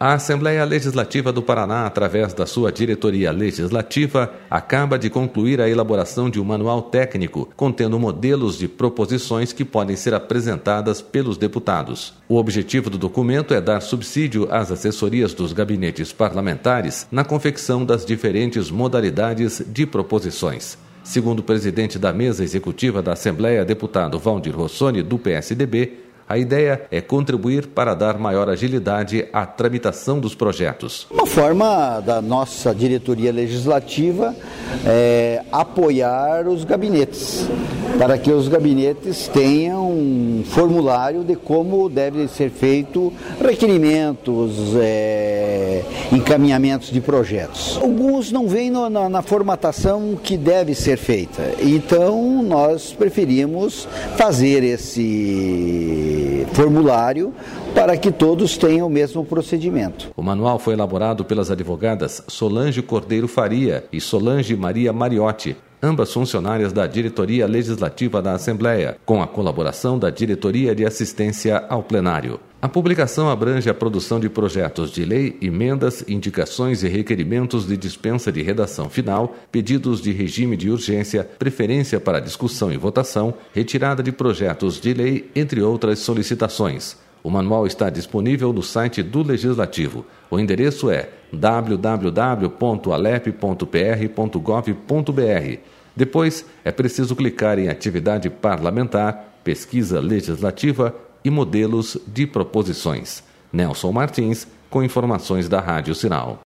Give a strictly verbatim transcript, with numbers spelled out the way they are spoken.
A Assembleia Legislativa do Paraná, através da sua diretoria legislativa, acaba de concluir a elaboração de um manual técnico contendo modelos de proposições que podem ser apresentadas pelos deputados. O objetivo do documento é dar subsídio às assessorias dos gabinetes parlamentares na confecção das diferentes modalidades de proposições. Segundo o presidente da mesa executiva da Assembleia, deputado Valdir Rossoni, do P S D B, a ideia é contribuir para dar maior agilidade à tramitação dos projetos. Uma forma da nossa diretoria legislativa é apoiar os gabinetes, para que os gabinetes tenham um formulário de como deve ser feito requerimentos, é, encaminhamentos de projetos. Alguns não vêm no, na, na formatação que deve ser feita, então nós preferimos fazer esse formulário para que todos tenham o mesmo procedimento. O manual foi elaborado pelas advogadas Solange Cordeiro Faria e Solange Maria Mariotti, ambas funcionárias da Diretoria Legislativa da Assembleia, com a colaboração da Diretoria de Assistência ao Plenário. A publicação abrange a produção de projetos de lei, emendas, indicações e requerimentos de dispensa de redação final, pedidos de regime de urgência, preferência para discussão e votação, retirada de projetos de lei, entre outras solicitações. O manual está disponível no site do Legislativo. O endereço é w w w ponto alep ponto p r ponto gov ponto b r. Depois, é preciso clicar em Atividade Parlamentar, Pesquisa Legislativa e Modelos de Proposições. Nelson Martins, com informações da Rádio Sinal.